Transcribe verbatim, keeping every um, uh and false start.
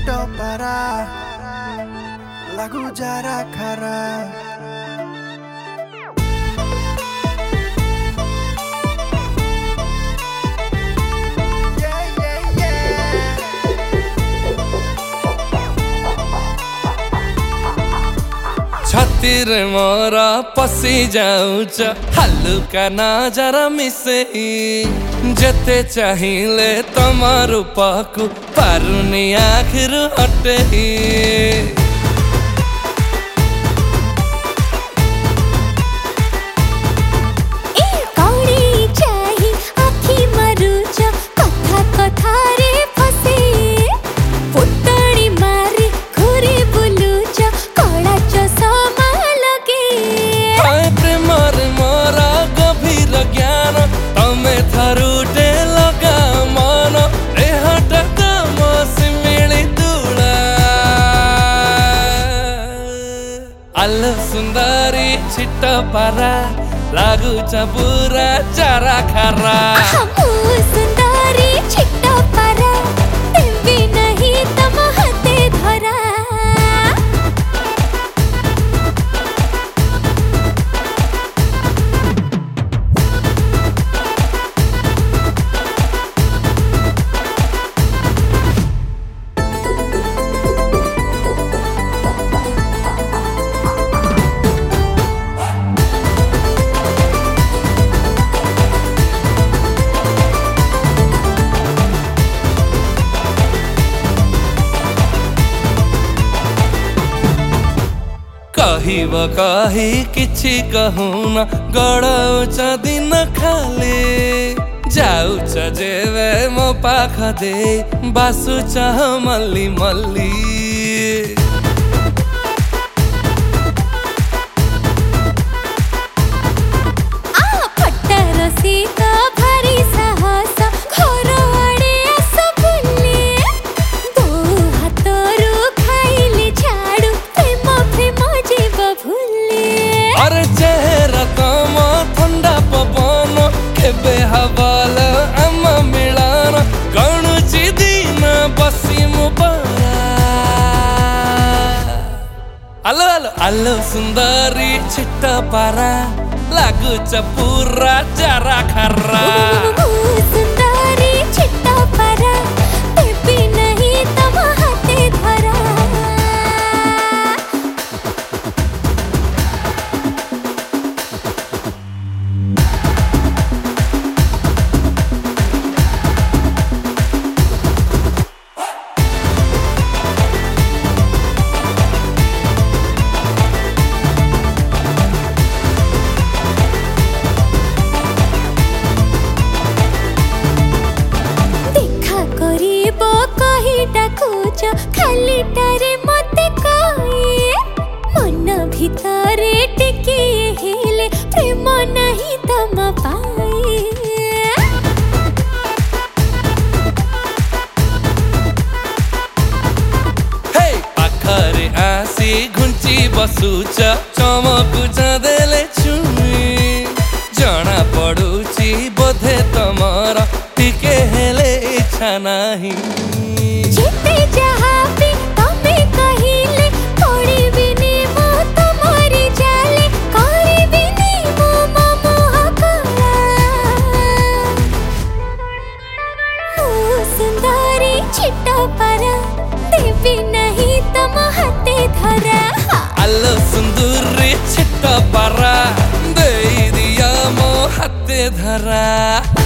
छिटो पारा लागू जारा खारा छातिर मोरा पसी जाऊच हल्का ना जरा मिसे जते चाहिए तमार पाकु पारुनी आखिर हटे अल्ल सुंदरी छिट्टा पारा लागू चबूरा चारा खारा सुंदरी छिट्टा पारा तेवी नहीं तम हाथे धरा कहिब कही किछि कहूना गड़ौच दिन खाली जाऊच जेवे मो पाख दे बासुच मल्ली मल्ली अलो अलो अलो सुंदरी छिट्टा पारा लागू चपूरा चारा खारा सुंदरी छिट्टा पारा तेवी नहीं तम हाथे धरा खाली टारे मते कहे मन भितरे टिके हेले प्रेम नहीं तम पाए हे पाखरे आसी घुंची बसुच चमकुच देले छुई जना पड़ुची बोधे तमर टिके हेले इच्छा नहीं जिते जहाँ भी तमे कहिले कोड़ी बिनी मो तुम्हारी जाले कोड़ी बिनी मो मोह करा सुंदरी छिट्टा पारा देवी नहीं तम हाथे धरा अल्लो सुंदरी छिट्टा पारा दे दिया मो हाथे धरा।